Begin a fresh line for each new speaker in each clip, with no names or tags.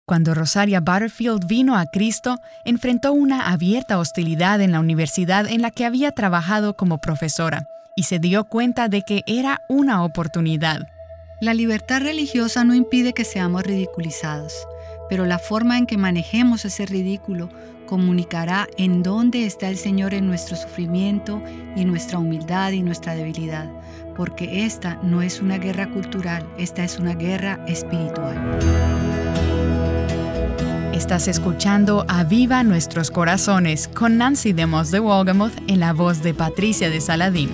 Cuando Rosaria Butterfield vino a Cristo, enfrentó una abierta hostilidad en la universidad en la que había trabajado como profesora y se dio cuenta de que era una oportunidad.
La libertad religiosa no impide que seamos ridiculizados, pero la forma en que manejemos ese ridículo comunicará en dónde está el Señor en nuestro sufrimiento y nuestra humildad y nuestra debilidad, porque esta no es una guerra cultural, esta es una guerra espiritual.
Estás escuchando Aviva Nuestros Corazones con Nancy DeMoss de Wolgemuth en la voz de Patricia de Saladín.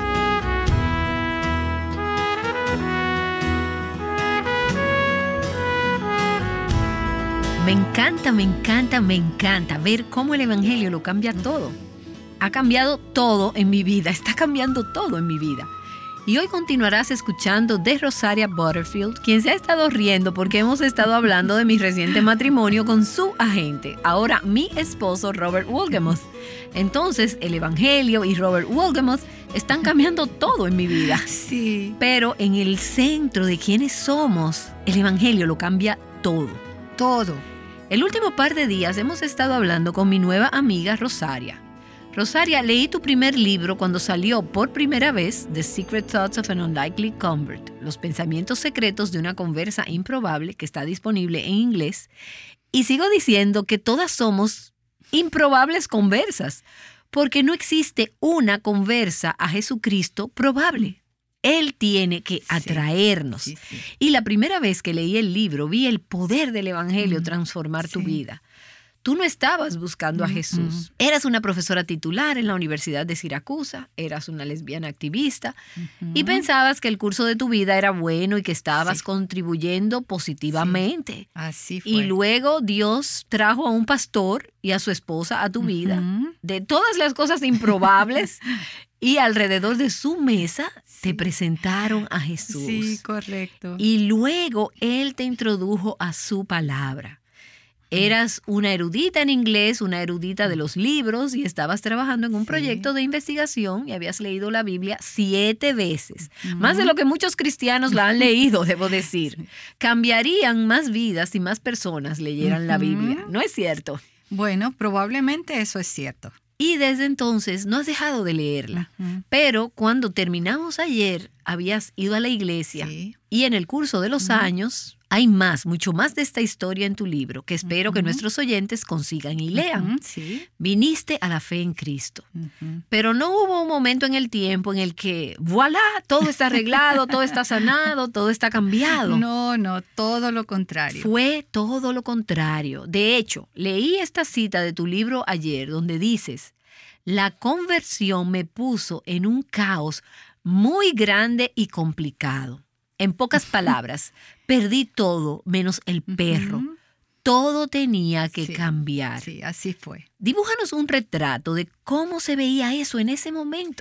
Me encanta ver cómo el Evangelio lo cambia todo. Ha cambiado todo en mi vida, está cambiando todo en mi vida. Y hoy continuarás escuchando de Rosaria Butterfield, quien se ha estado riendo porque hemos estado hablando de mi reciente matrimonio con su agente, ahora mi esposo Robert Wolgemuth. Entonces, el Evangelio y Robert Wolgemuth están cambiando todo en mi vida.
Sí.
Pero en el centro de quiénes somos, el Evangelio lo cambia todo.
Todo.
El último par de días hemos estado hablando con mi nueva amiga Rosaria. Rosaria, leí tu primer libro cuando salió por primera vez, The Secret Thoughts of an Unlikely Convert, Los pensamientos secretos de una conversa improbable, que está disponible en inglés. Y sigo diciendo que todas somos improbables conversas, porque no existe una conversa a Jesucristo probable. Él tiene que atraernos. Sí. Y la primera vez que leí el libro, vi el poder del Evangelio transformar tu vida. Tú no estabas buscando a Jesús. Eras una profesora titular en la Universidad de Siracusa, eras una lesbiana activista y pensabas que el curso de tu vida era bueno y que estabas contribuyendo positivamente.
Sí. Así fue.
Y luego Dios trajo a un pastor y a su esposa a tu vida, de todas las cosas improbables, y alrededor de su mesa te presentaron a Jesús.
Sí, correcto.
Y luego Él te introdujo a su palabra. Eras una erudita en inglés, una erudita de los libros y estabas trabajando en un proyecto de investigación y habías leído la Biblia 7 veces. Más de lo que muchos cristianos la han leído, debo decir. Sí. Cambiarían más vidas si más personas leyeran la Biblia, ¿no es cierto?
Bueno, probablemente eso es cierto.
Y desde entonces no has dejado de leerla. Pero cuando terminamos ayer, habías ido a la iglesia y en el curso de los años hay mucho más de esta historia en tu libro que espero que nuestros oyentes consigan y lean. Viniste a la fe en Cristo. Pero no hubo un momento en el tiempo en el que, voilà, todo está arreglado, todo está sanado, todo está cambiado.
No, todo lo contrario.
Fue todo lo contrario. De hecho, leí esta cita de tu libro ayer donde dices, la conversión me puso en un caos muy grande y complicado. En pocas palabras, perdí todo menos el perro. Todo tenía que cambiar.
Sí, así fue.
Dibújanos un retrato de cómo se veía eso en ese momento.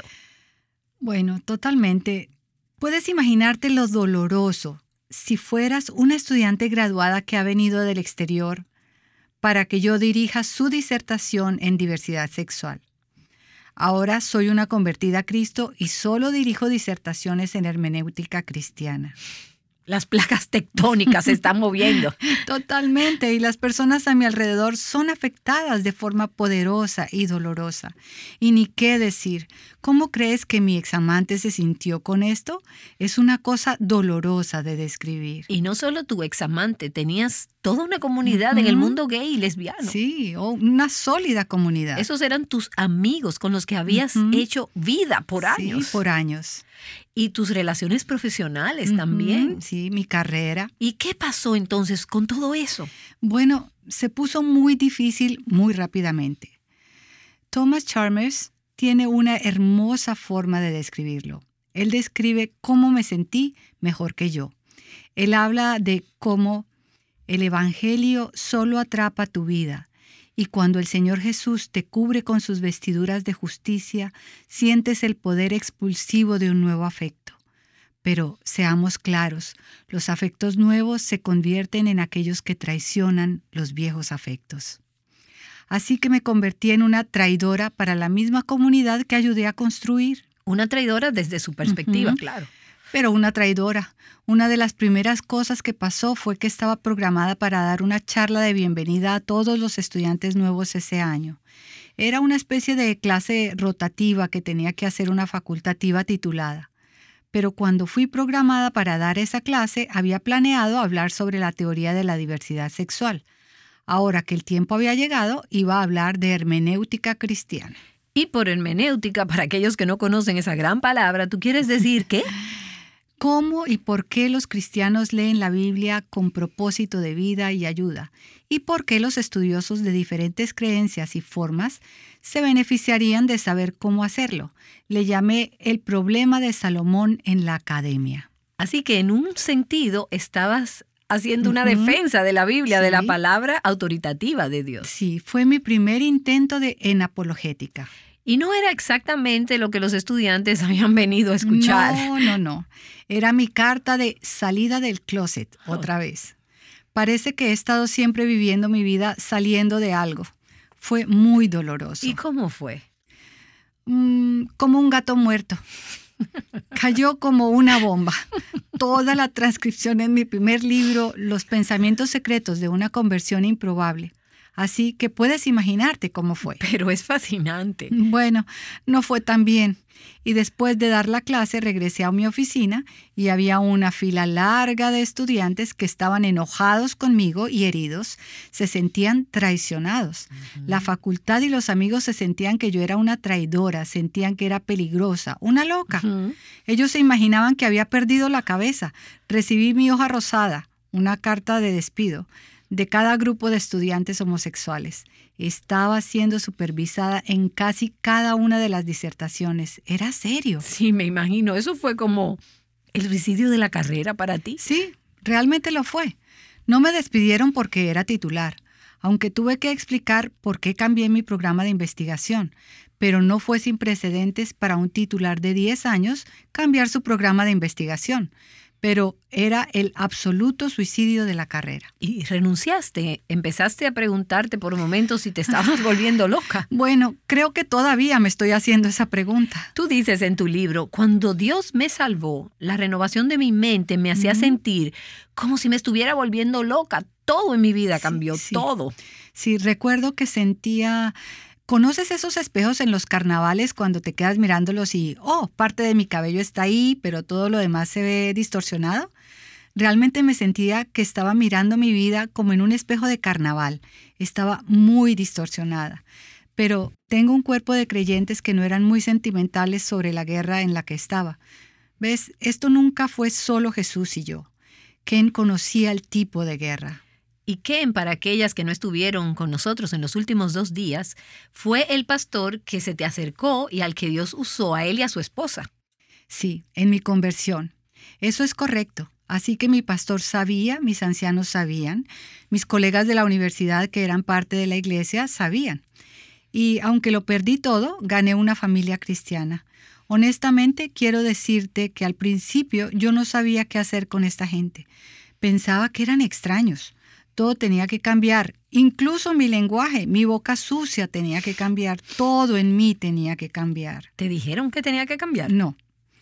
Bueno, totalmente. Puedes imaginarte lo doloroso si fueras una estudiante graduada que ha venido del exterior para que yo dirija su disertación en diversidad sexual. Ahora soy una convertida a Cristo y solo dirijo disertaciones en hermenéutica cristiana.
Las placas tectónicas se están moviendo.
Totalmente, y las personas a mi alrededor son afectadas de forma poderosa y dolorosa. Y ni qué decir, ¿cómo crees que mi examante se sintió con esto? Es una cosa dolorosa de describir.
Y no solo tu examante, tenías toda una comunidad en el mundo gay y lesbiano.
Sí, una sólida comunidad.
Esos eran tus amigos con los que habías hecho vida por años.
Sí, por años.
Y tus relaciones profesionales también.
Sí, mi carrera.
¿Y qué pasó entonces con todo eso?
Bueno, se puso muy difícil muy rápidamente. Thomas Chalmers tiene una hermosa forma de describirlo. Él describe cómo me sentí mejor que yo. Él habla de cómo el Evangelio solo atrapa tu vida. Y cuando el Señor Jesús te cubre con sus vestiduras de justicia, sientes el poder expulsivo de un nuevo afecto. Pero seamos claros, los afectos nuevos se convierten en aquellos que traicionan los viejos afectos. Así que me convertí en una traidora para la misma comunidad que ayudé a construir.
Una traidora desde su perspectiva, claro.
pero una traidora. Una de las primeras cosas que pasó fue que estaba programada para dar una charla de bienvenida a todos los estudiantes nuevos ese año. Era una especie de clase rotativa que tenía que hacer una facultativa titulada. Pero cuando fui programada para dar esa clase, había planeado hablar sobre la teoría de la diversidad sexual. Ahora que el tiempo había llegado, iba a hablar de hermenéutica cristiana.
Y por hermenéutica, para aquellos que no conocen esa gran palabra, ¿tú quieres decir qué?
¿Cómo y por qué los cristianos leen la Biblia con propósito de vida y ayuda? ¿Y por qué los estudiosos de diferentes creencias y formas se beneficiarían de saber cómo hacerlo? Le llamé el problema de Salomón en la academia.
Así que en un sentido estabas haciendo una defensa de la Biblia, de la palabra autoritativa de Dios.
Sí, fue mi primer intento en apologética.
Y no era exactamente lo que los estudiantes habían venido a escuchar.
No. Era mi carta de salida del closet, otra vez. Parece que he estado siempre viviendo mi vida saliendo de algo. Fue muy doloroso.
¿Y cómo fue?
Como un gato muerto. Cayó como una bomba. Toda la transcripción en mi primer libro, Los pensamientos secretos de una conversión improbable. Así que puedes imaginarte cómo fue.
Pero es fascinante.
Bueno, no fue tan bien. Y después de dar la clase regresé a mi oficina y había una fila larga de estudiantes que estaban enojados conmigo y heridos. Se sentían traicionados. La facultad y los amigos se sentían que yo era una traidora, sentían que era peligrosa, una loca. Ellos se imaginaban que había perdido la cabeza. Recibí mi hoja rosada, una carta de despido, de cada grupo de estudiantes homosexuales. Estaba siendo supervisada en casi cada una de las disertaciones. Era serio.
Sí, me imagino. ¿Eso fue como el suicidio de la carrera para ti?
Sí, realmente lo fue. No me despidieron porque era titular, aunque tuve que explicar por qué cambié mi programa de investigación. Pero no fue sin precedentes para un titular de 10 años cambiar su programa de investigación. Pero era el absoluto suicidio de la carrera.
¿Y renunciaste? ¿Empezaste a preguntarte por momentos si te estabas volviendo loca?
Bueno, creo que todavía me estoy haciendo esa pregunta.
Tú dices en tu libro, cuando Dios me salvó, la renovación de mi mente me hacía sentir como si me estuviera volviendo loca. Todo en mi vida cambió, todo.
Sí, recuerdo que sentía... ¿Conoces esos espejos en los carnavales cuando te quedas mirándolos y, parte de mi cabello está ahí, pero todo lo demás se ve distorsionado? Realmente me sentía que estaba mirando mi vida como en un espejo de carnaval. Estaba muy distorsionada. Pero tengo un cuerpo de creyentes que no eran muy sentimentales sobre la guerra en la que estaba. ¿Ves? Esto nunca fue solo Jesús y yo. Ken conocía el tipo de guerra.
Y Ken, para aquellas que no estuvieron con nosotros en los últimos 2 días, fue el pastor que se te acercó y al que Dios usó a él y a su esposa.
Sí, en mi conversión. Eso es correcto. Así que mi pastor sabía, mis ancianos sabían, mis colegas de la universidad que eran parte de la iglesia sabían. Y aunque lo perdí todo, gané una familia cristiana. Honestamente, quiero decirte que al principio yo no sabía qué hacer con esta gente. Pensaba que eran extraños. Todo tenía que cambiar, incluso mi lenguaje, mi boca sucia tenía que cambiar, todo en mí tenía que cambiar.
¿Te dijeron que tenía que cambiar?
No.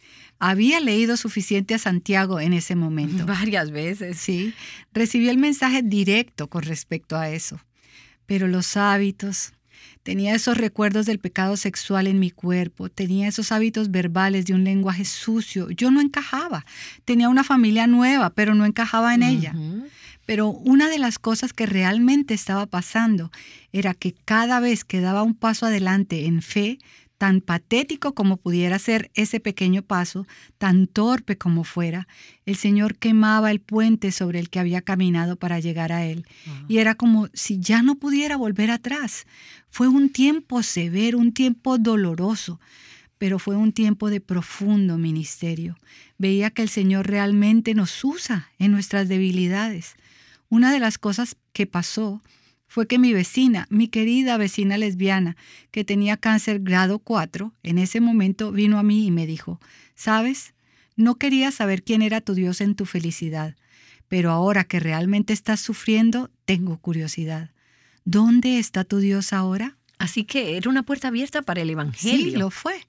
Había leído suficiente a Santiago en ese momento.
Varias veces.
Sí, recibí el mensaje directo con respecto a eso. Pero los hábitos... Tenía esos recuerdos del pecado sexual en mi cuerpo, tenía esos hábitos verbales de un lenguaje sucio. Yo no encajaba. Tenía una familia nueva, pero no encajaba en ella. Pero una de las cosas que realmente estaba pasando era que cada vez que daba un paso adelante en fe, tan patético como pudiera ser ese pequeño paso, tan torpe como fuera, el Señor quemaba el puente sobre el que había caminado para llegar a Él. Y era como si ya no pudiera volver atrás. Fue un tiempo severo, un tiempo doloroso, pero fue un tiempo de profundo ministerio. Veía que el Señor realmente nos usa en nuestras debilidades. Una de las cosas que pasó fue que mi vecina, mi querida vecina lesbiana, que tenía cáncer grado 4, en ese momento vino a mí y me dijo, ¿sabes? No quería saber quién era tu Dios en tu felicidad, pero ahora que realmente estás sufriendo, tengo curiosidad. ¿Dónde está tu Dios ahora?
Así que era una puerta abierta para el Evangelio.
Sí, lo fue.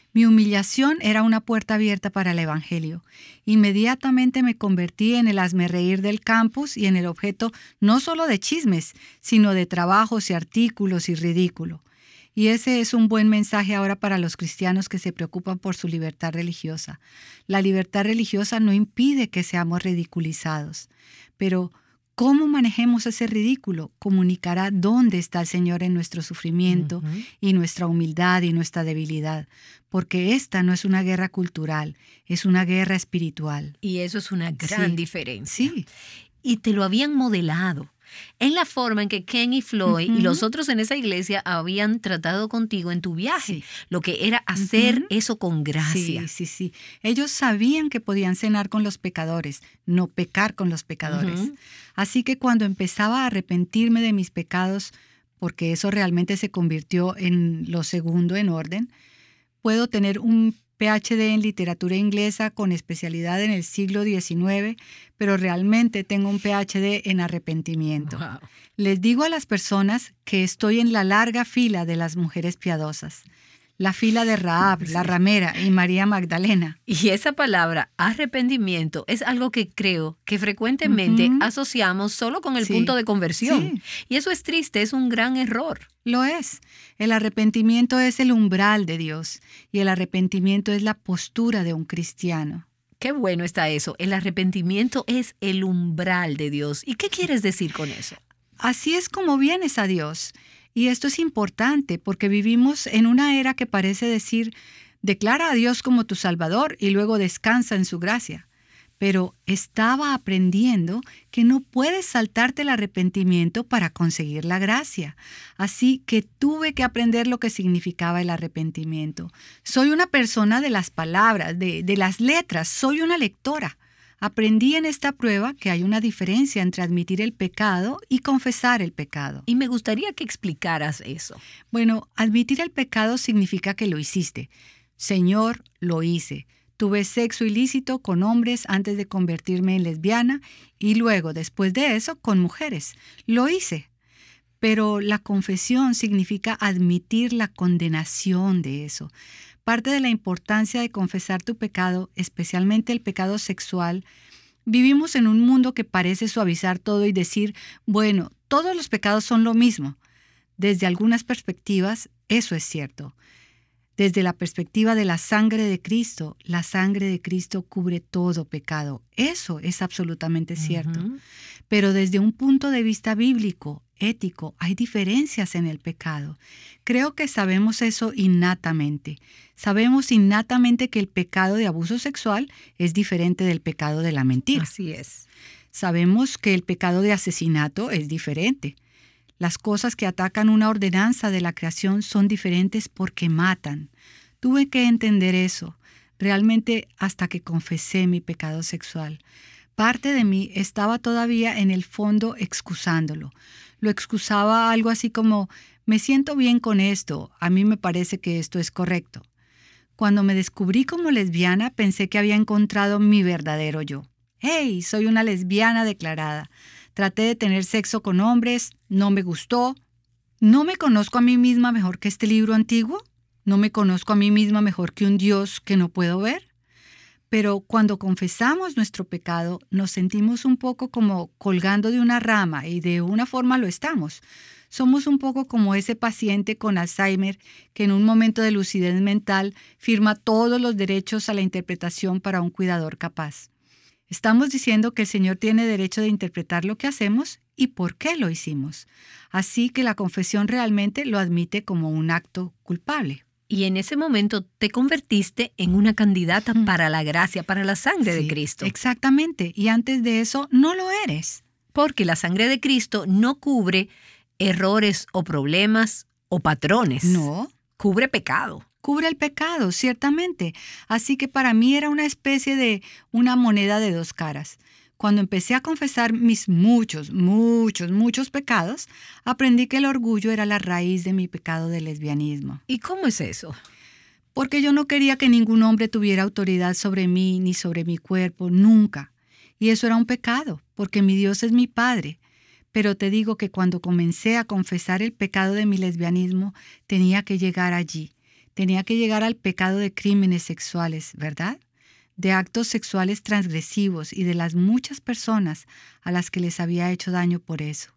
Mi humillación era una puerta abierta para el Evangelio. Inmediatamente me convertí en el hazmerreír del campus y en el objeto no solo de chismes, sino de trabajos y artículos y ridículo. Y ese es un buen mensaje ahora para los cristianos que se preocupan por su libertad religiosa. La libertad religiosa no impide que seamos ridiculizados, pero cómo manejemos ese ridículo comunicará dónde está el Señor en nuestro sufrimiento y nuestra humildad y nuestra debilidad, porque esta no es una guerra cultural, es una guerra espiritual.
Y eso es una gran diferencia.
Sí.
Y te lo habían modelado en la forma en que Ken y Floyd y los otros en esa iglesia habían tratado contigo en tu viaje. Lo que era hacer eso con gracia.
Sí. Ellos sabían que podían cenar con los pecadores, no pecar con los pecadores. Así que cuando empezaba a arrepentirme de mis pecados, porque eso realmente se convirtió en lo segundo en orden, puedo tener un PhD en literatura inglesa con especialidad en el siglo XIX, pero realmente tengo un PhD en arrepentimiento.
Wow.
Les digo a las personas que estoy en la larga fila de las mujeres piadosas, la fila de Rahab, la ramera y María Magdalena.
Y esa palabra, arrepentimiento, es algo que creo que frecuentemente asociamos solo con el punto de conversión.
Sí.
Y eso es triste, es un gran error.
Lo es. El arrepentimiento es el umbral de Dios y el arrepentimiento es la postura de un cristiano.
Qué bueno está eso. El arrepentimiento es el umbral de Dios. ¿Y qué quieres decir con eso?
Así es como vienes a Dios. Y esto es importante porque vivimos en una era que parece decir, declara a Dios como tu Salvador y luego descansa en su gracia. Pero estaba aprendiendo que no puedes saltarte el arrepentimiento para conseguir la gracia. Así que tuve que aprender lo que significaba el arrepentimiento. Soy una persona de las palabras, de las letras, soy una lectora. Aprendí en esta prueba que hay una diferencia entre admitir el pecado y confesar el pecado.
Y me gustaría que explicaras eso.
Bueno, admitir el pecado significa que lo hiciste. Señor, lo hice. Tuve sexo ilícito con hombres antes de convertirme en lesbiana y luego, después de eso, con mujeres. Lo hice. Pero la confesión significa admitir la condenación de eso. Parte de la importancia de confesar tu pecado, especialmente el pecado sexual, vivimos en un mundo que parece suavizar todo y decir, bueno, todos los pecados son lo mismo. Desde algunas perspectivas, eso es cierto. Desde la perspectiva de la sangre de Cristo cubre todo pecado. Eso es absolutamente cierto. Pero desde un punto de vista bíblico, ético, hay diferencias en el pecado. Creo que sabemos eso innatamente. Sabemos innatamente que el pecado de abuso sexual es diferente del pecado de la mentira.
Así es.
Sabemos que el pecado de asesinato es diferente. Las cosas que atacan una ordenanza de la creación son diferentes porque matan. Tuve que entender eso, realmente hasta que confesé mi pecado sexual. Parte de mí estaba todavía en el fondo excusándolo. Lo excusaba algo así como, me siento bien con esto, a mí me parece que esto es correcto. Cuando me descubrí como lesbiana, pensé que había encontrado mi verdadero yo. ¡Hey! Soy una lesbiana declarada. Traté de tener sexo con hombres, no me gustó. ¿No me conozco a mí misma mejor que este libro antiguo? ¿No me conozco a mí misma mejor que un Dios que no puedo ver? Pero cuando confesamos nuestro pecado, nos sentimos un poco como colgando de una rama y de una forma lo estamos. Somos un poco como ese paciente con Alzheimer que en un momento de lucidez mental firma todos los derechos a la interpretación para un cuidador capaz. Estamos diciendo que el Señor tiene derecho de interpretar lo que hacemos y por qué lo hicimos. Así que la confesión realmente lo admite como un acto culpable.
Y en ese momento te convertiste en una candidata para la gracia, para la sangre de Cristo.
Exactamente. Y antes de eso, no lo eres.
Porque la sangre de Cristo no cubre errores o problemas o patrones.
No.
Cubre pecado.
Cubre el pecado, ciertamente. Así que para mí era una especie de una moneda de dos caras. Cuando empecé a confesar mis muchos pecados, aprendí que el orgullo era la raíz de mi pecado de lesbianismo.
¿Y cómo es eso?
Porque yo no quería que ningún hombre tuviera autoridad sobre mí ni sobre mi cuerpo, nunca. Y eso era un pecado, porque mi Dios es mi Padre. Pero te digo que cuando comencé a confesar el pecado de mi lesbianismo, tenía que llegar allí. Tenía que llegar al pecado de crímenes sexuales, ¿verdad? De actos sexuales transgresivos y de las muchas personas a las que les había hecho daño por eso.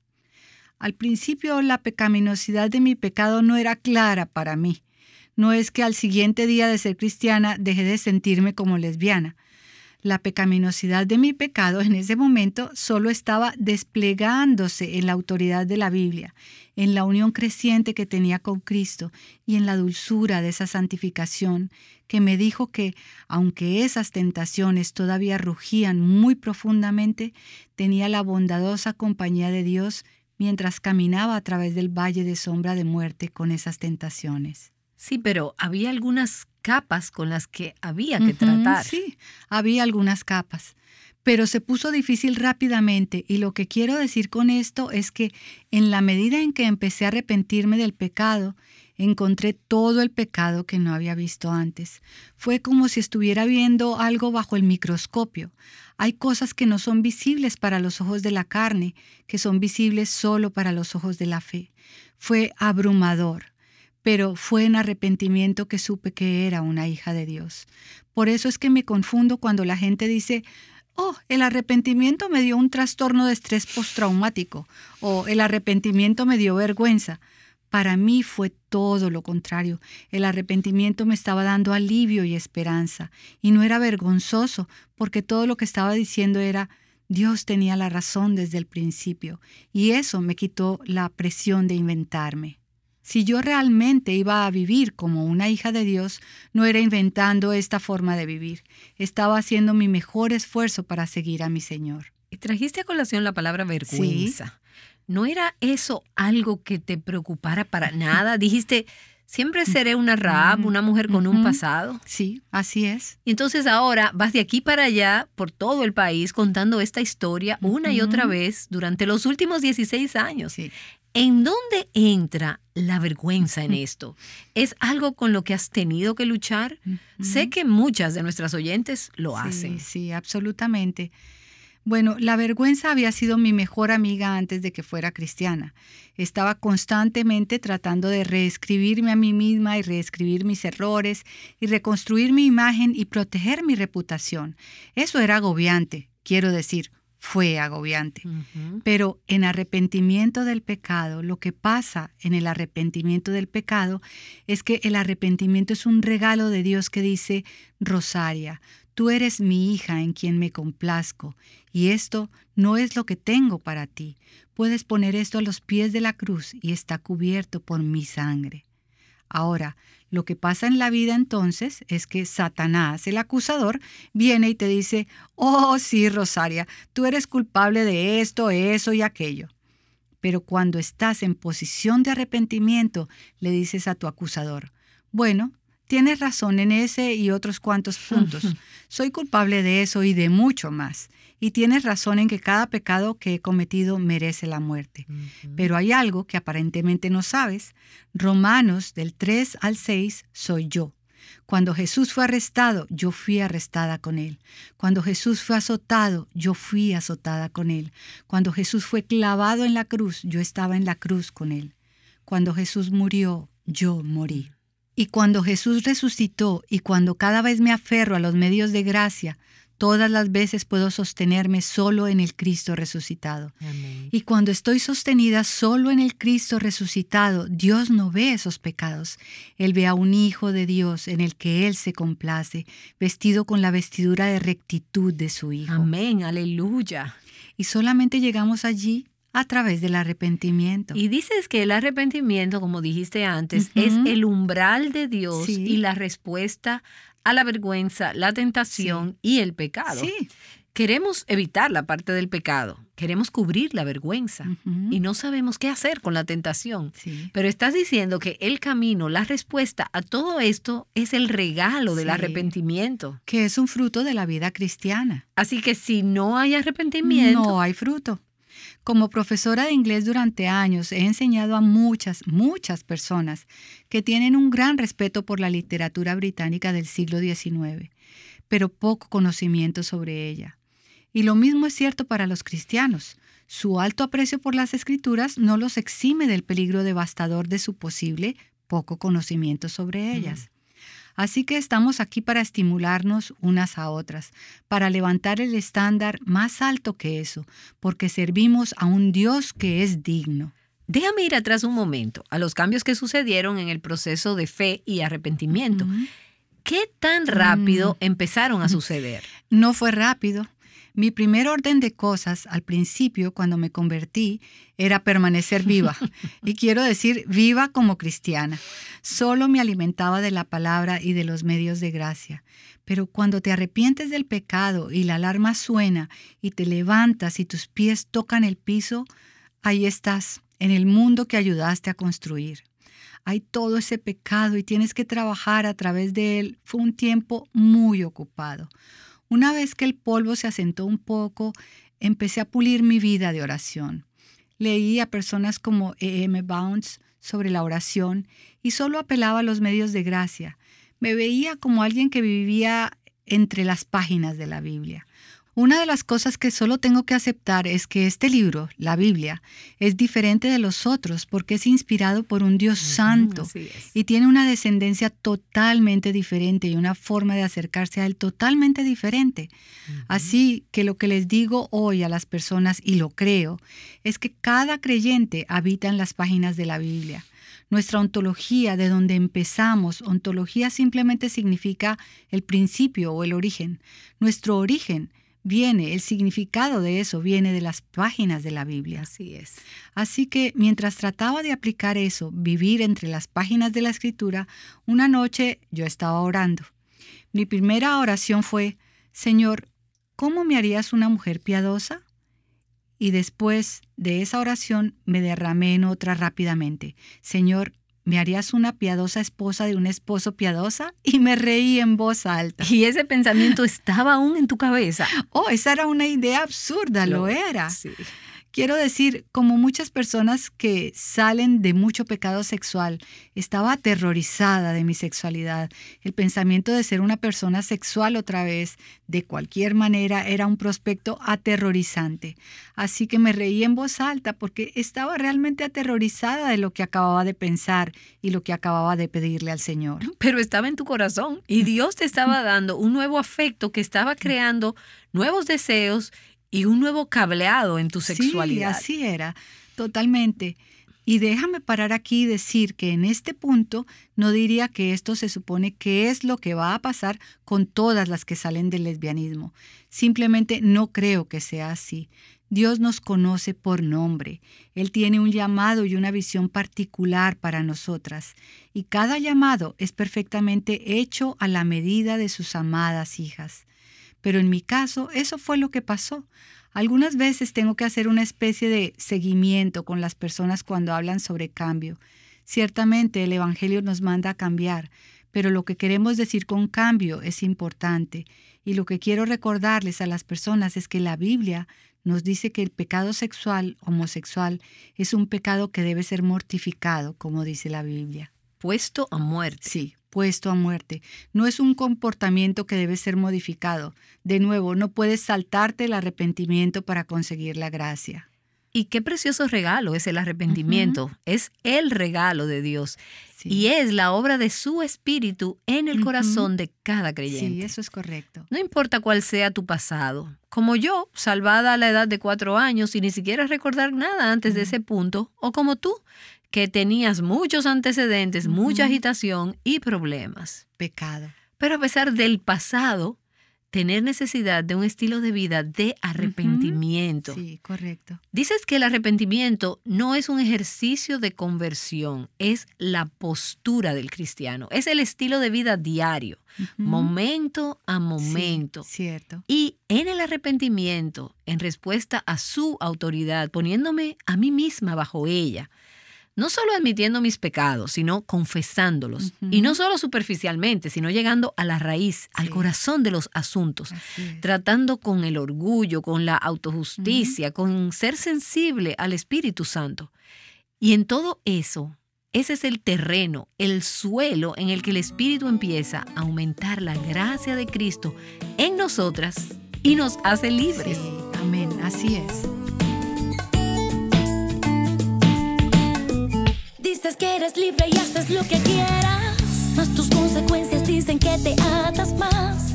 Al principio la pecaminosidad de mi pecado no era clara para mí. No es que al siguiente día de ser cristiana dejé de sentirme como lesbiana. La pecaminosidad de mi pecado en ese momento solo estaba desplegándose en la autoridad de la Biblia, en la unión creciente que tenía con Cristo y en la dulzura de esa santificación que me dijo que, aunque esas tentaciones todavía rugían muy profundamente, tenía la bondadosa compañía de Dios mientras caminaba a través del valle de sombra de muerte con esas tentaciones.
Sí, pero había algunas capas con las que había que tratar.
Sí, había algunas capas, pero se puso difícil rápidamente y lo que quiero decir con esto es que en la medida en que empecé a arrepentirme del pecado, encontré todo el pecado que no había visto antes. Fue como si estuviera viendo algo bajo el microscopio. Hay cosas que no son visibles para los ojos de la carne, que son visibles solo para los ojos de la fe. Fue abrumador. Pero fue en arrepentimiento que supe que era una hija de Dios. Por eso es que me confundo cuando la gente dice, el arrepentimiento me dio un trastorno de estrés postraumático, o el arrepentimiento me dio vergüenza. Para mí fue todo lo contrario. El arrepentimiento me estaba dando alivio y esperanza, y no era vergonzoso, porque todo lo que estaba diciendo era, Dios tenía la razón desde el principio, y eso me quitó la presión de inventarme. Si yo realmente iba a vivir como una hija de Dios, no era inventando esta forma de vivir. Estaba haciendo mi mejor esfuerzo para seguir a mi Señor.
Y trajiste a colación la palabra vergüenza. Sí. ¿No era eso algo que te preocupara para nada? Dijiste, siempre seré una Rahab, una mujer con un pasado.
Sí, así es.
Y entonces ahora vas de aquí para allá por todo el país contando esta historia una y otra vez durante los últimos 16 años.
Sí.
¿En dónde entra la vergüenza en esto? ¿Es algo con lo que has tenido que luchar? Sé que muchas de nuestras oyentes lo hacen.
Sí, absolutamente. Bueno, la vergüenza había sido mi mejor amiga antes de que fuera cristiana. Estaba constantemente tratando de reescribirme a mí misma y reescribir mis errores y reconstruir mi imagen y proteger mi reputación. Eso era agobiante, quiero decir. Fue agobiante. Pero en arrepentimiento del pecado, lo que pasa en el arrepentimiento del pecado es que el arrepentimiento es un regalo de Dios que dice, Rosaria, tú eres mi hija en quien me complazco, y esto no es lo que tengo para ti. Puedes poner esto a los pies de la cruz y está cubierto por mi sangre. Ahora, lo que pasa en la vida entonces es que Satanás, el acusador, viene y te dice, sí, Rosaria, tú eres culpable de esto, eso y aquello. Pero cuando estás en posición de arrepentimiento, le dices a tu acusador, bueno, tienes razón en ese y otros cuantos puntos. Soy culpable de eso y de mucho más. Y tienes razón en que cada pecado que he cometido merece la muerte. Pero hay algo que aparentemente no sabes. Romanos del 3 al 6 soy yo. Cuando Jesús fue arrestado, yo fui arrestada con él. Cuando Jesús fue azotado, yo fui azotada con él. Cuando Jesús fue clavado en la cruz, yo estaba en la cruz con él. Cuando Jesús murió, yo morí. Y cuando Jesús resucitó y cuando cada vez me aferro a los medios de gracia, todas las veces puedo sostenerme solo en el Cristo resucitado.
Amén.
Y cuando estoy sostenida solo en el Cristo resucitado, Dios no ve esos pecados. Él ve a un Hijo de Dios en el que Él se complace, vestido con la vestidura de rectitud de su Hijo.
Amén, aleluya.
Y solamente llegamos allí a través del arrepentimiento.
Y dices que el arrepentimiento, como dijiste antes, es el umbral de Dios y la respuesta a la vergüenza, la tentación y el pecado.
Sí.
Queremos evitar la parte del pecado, queremos cubrir la vergüenza y no sabemos qué hacer con la tentación.
Sí.
Pero estás diciendo que el camino, la respuesta a todo esto es el regalo del arrepentimiento.
Que es un fruto de la vida cristiana.
Así que si no hay arrepentimiento,
no hay fruto. Como profesora de inglés durante años he enseñado a muchas personas que tienen un gran respeto por la literatura británica del siglo XIX, pero poco conocimiento sobre ella. Y lo mismo es cierto para los cristianos. Su alto aprecio por las Escrituras no los exime del peligro devastador de su posible poco conocimiento sobre ellas. Así que estamos aquí para estimularnos unas a otras, para levantar el estándar más alto que eso, porque servimos a un Dios que es digno.
Déjame ir atrás un momento a los cambios que sucedieron en el proceso de fe y arrepentimiento. ¿Qué tan rápido empezaron a suceder?
No fue rápido. Mi primer orden de cosas al principio, cuando me convertí, era permanecer viva. Y quiero decir, viva como cristiana. Solo me alimentaba de la palabra y de los medios de gracia. Pero cuando te arrepientes del pecado y la alarma suena y te levantas y tus pies tocan el piso, ahí estás, en el mundo que ayudaste a construir. Hay todo ese pecado y tienes que trabajar a través de él. Fue un tiempo muy ocupado. Una vez que el polvo se asentó un poco, empecé a pulir mi vida de oración. Leí a personas como E.M. Bounds sobre la oración y solo apelaba a los medios de gracia. Me veía como alguien que vivía entre las páginas de la Biblia. Una de las cosas que solo tengo que aceptar es que este libro, la Biblia, es diferente de los otros porque es inspirado por un Dios santo y tiene una descendencia totalmente diferente y una forma de acercarse a Él totalmente diferente. Así que lo que les digo hoy a las personas, y lo creo, es que cada creyente habita en las páginas de la Biblia. Nuestra ontología, de donde empezamos, ontología simplemente significa el principio o el origen. Nuestro origen el significado de eso viene de las páginas de la Biblia.
Así es.
Así que mientras trataba de aplicar eso, vivir entre las páginas de la Escritura, una noche yo estaba orando. Mi primera oración fue, Señor, ¿cómo me harías una mujer piadosa? Y después de esa oración me derramé en otra rápidamente. Señor, ¿me harías una piadosa esposa de un esposo piadosa? Y me reí en voz alta.
¿Y ese pensamiento estaba aún en tu cabeza?
Oh, esa era una idea absurda, lo era.
Sí.
Quiero decir, como muchas personas que salen de mucho pecado sexual, estaba aterrorizada de mi sexualidad. El pensamiento de ser una persona sexual otra vez, de cualquier manera, era un prospecto aterrorizante. Así que me reí en voz alta porque estaba realmente aterrorizada de lo que acababa de pensar y lo que acababa de pedirle al Señor.
Pero estaba en tu corazón y Dios te estaba dando un nuevo afecto que estaba creando nuevos deseos y un nuevo cableado en tu sexualidad.
Sí, así era, totalmente. Y déjame parar aquí y decir que en este punto no diría que esto se supone que es lo que va a pasar con todas las que salen del lesbianismo. Simplemente no creo que sea así. Dios nos conoce por nombre. Él tiene un llamado y una visión particular para nosotras. Y cada llamado es perfectamente hecho a la medida de sus amadas hijas. Pero en mi caso, eso fue lo que pasó. Algunas veces tengo que hacer una especie de seguimiento con las personas cuando hablan sobre cambio. Ciertamente el Evangelio nos manda a cambiar, pero lo que queremos decir con cambio es importante. Y lo que quiero recordarles a las personas es que la Biblia nos dice que el pecado sexual, homosexual, es un pecado que debe ser mortificado, como dice la Biblia.
Puesto a muerte.
Sí. Puesto a muerte. No es un comportamiento que debe ser modificado. De nuevo, no puedes saltarte el arrepentimiento para conseguir la gracia.
Y qué precioso regalo es el arrepentimiento. Es el regalo de Dios.
Sí.
Y es la obra de su Espíritu en el corazón de cada creyente.
Sí, eso es correcto.
No importa cuál sea tu pasado. Como yo, salvada a la edad de 4 años y ni siquiera recordar nada antes de ese punto, o como tú, que tenías muchos antecedentes, mucha agitación y problemas.
Pecado.
Pero a pesar del pasado, tener necesidad de un estilo de vida de arrepentimiento.
Sí, correcto.
Dices que el arrepentimiento no es un ejercicio de conversión, es la postura del cristiano, es el estilo de vida diario, momento a momento.
Sí, cierto.
Y en el arrepentimiento, en respuesta a su autoridad, poniéndome a mí misma bajo ella, no solo admitiendo mis pecados, sino confesándolos. Y no solo superficialmente, sino llegando a la raíz, al corazón de los asuntos. Tratando con el orgullo, con la autojusticia, con ser sensible al Espíritu Santo. Y en todo eso, ese es el terreno, el suelo en el que el Espíritu empieza a aumentar la gracia de Cristo en nosotras y nos hace libres.
Sí, amén, así es.
Dices que eres libre y haces lo que quieras, mas tus consecuencias dicen te atas más.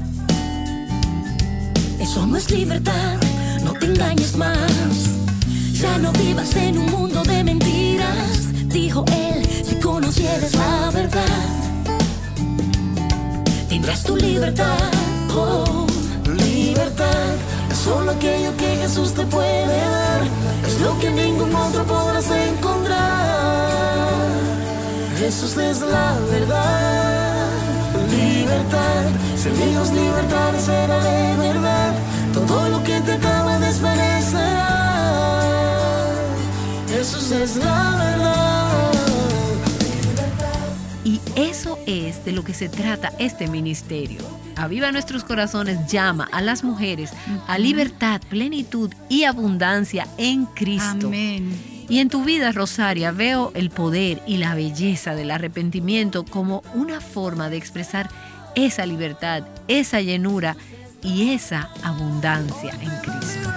Eso no es libertad, no te engañes más. Ya no vivas en un mundo de mentiras, dijo él, si conocieres la verdad, tendrás tu libertad. Oh, libertad, es solo aquello que Jesús te puede dar, es lo que ningún otro podrás encontrar. Jesús es la verdad. Libertad, si el Dios libertad será de verdad, todo lo que te acaba desvanecerá. Jesús es la verdad.
Y eso es de lo que se trata este ministerio. Aviva Nuestros Corazones llama a las mujeres a libertad, plenitud y abundancia en Cristo.
Amén.
Y en tu vida, Rosaria, veo el poder y la belleza del arrepentimiento como una forma de expresar esa libertad, esa llenura y esa abundancia en Cristo.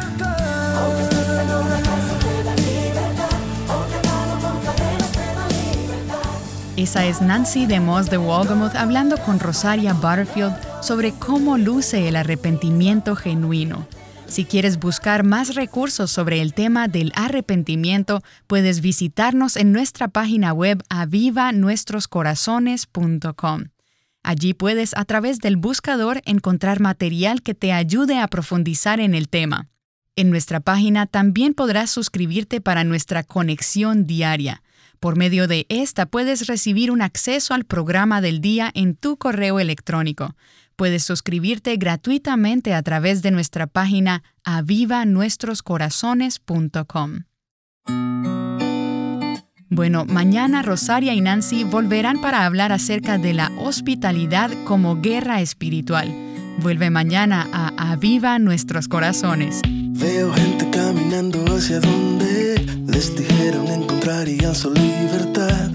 Esa es Nancy DeMoss de Wolgemuth hablando con Rosaria Butterfield sobre cómo luce el arrepentimiento genuino. Si quieres buscar más recursos sobre el tema del arrepentimiento, puedes visitarnos en nuestra página web avivanuestroscorazones.com. Allí puedes, a través del buscador, encontrar material que te ayude a profundizar en el tema. En nuestra página también podrás suscribirte para nuestra conexión diaria. Por medio de esta puedes recibir un acceso al programa del día en tu correo electrónico. Puedes suscribirte gratuitamente a través de nuestra página avivanuestroscorazones.com. Bueno, mañana Rosaria y Nancy volverán para hablar acerca de la hospitalidad como guerra espiritual. Vuelve mañana a Aviva Nuestros Corazones.
Veo gente caminando hacia donde les dijeron encontrarían su libertad.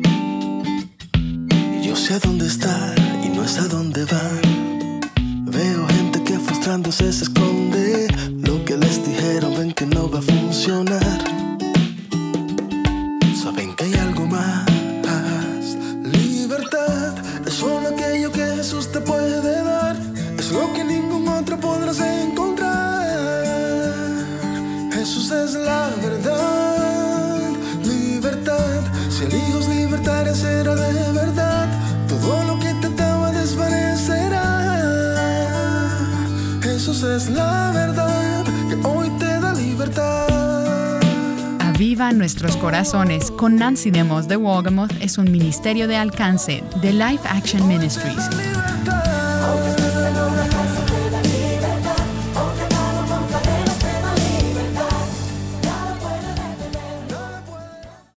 Yo sé a dónde están y no es a dónde van. Veo gente que frustrándose se esconde. Lo que les dijeron ven que no va a funcionar. Saben que hay algo más. Libertad es solo aquello que Jesús te puede dar. Es lo que ningún otro podrás encontrar. Jesús es la verdad. Libertad, si el Hijo os libertare será de verdad. Todo lo que te ataba desvanecerá. Jesús es la verdad que hoy te da libertad.
Aviva Nuestros Corazones con Nancy DeMoss de Wolgemuth es un ministerio de alcance de Life Action Ministries.